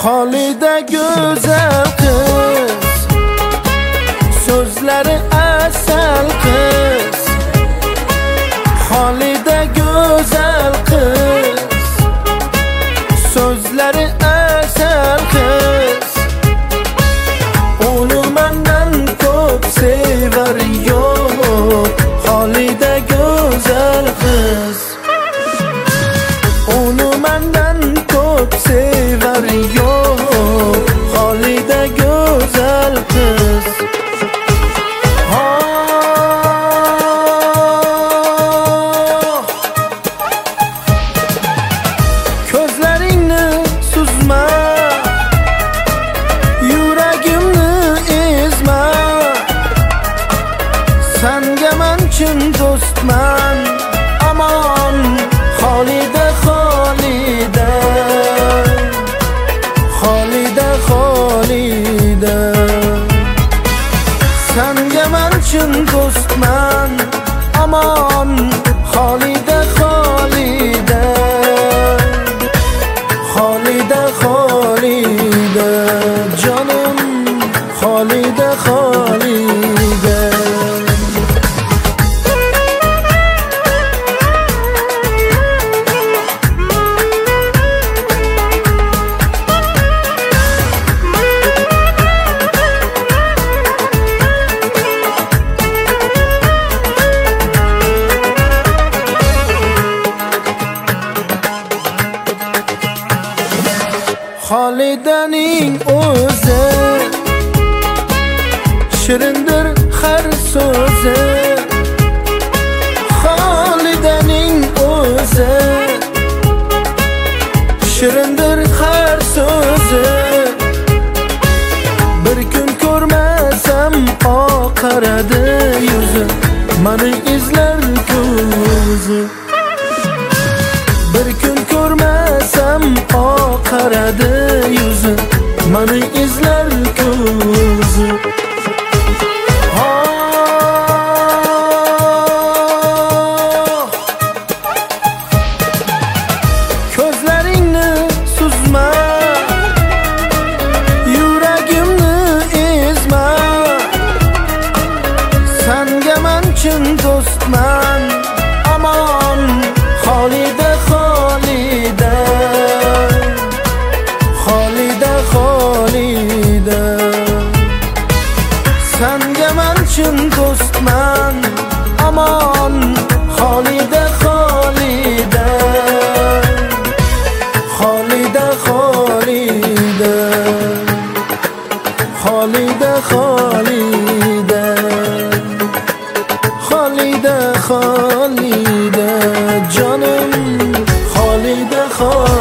Xolida go'zal qiz, so'zlari asal qiz. Xolida go'zal qiz, so'zlari asal qiz. Uni mendan ko'p sevar yo'q. Xolida go'zal qiz, uni mendan ko'p sevar yo'q. Xolida go'zal qiz. Ko'zlaringni suzma, yuragimni ezma. Senga men chin do'stman, amon. Xolida, Xolida, Xolida, Xolida. Senga men chin do'stman, amon. Xolida, Xolida, Xolida, Xolida, jonim. Xolida, Xolida. Xolidaning o'zi shirindir har so'zi. Xolidaning o'zi shirindir har so'zi. Bir kun ko'rmasam oqaradi yuzi, meni izlar ko'zi. Bir kun ko'rmasam oqaradi yuzi, meni izlar ko'zi. Ko'zlaringni suzma, yuragimni ezma. Senga men chin do'stman, amon. Xolida, Xolida, Xolida, Xolida. Senga men chin do'stman, amon. Xolida, Xolida, Xolida, Xolida, Xolida, Xolida, Xolida, Xolida, jonim. Xolida, Xolida.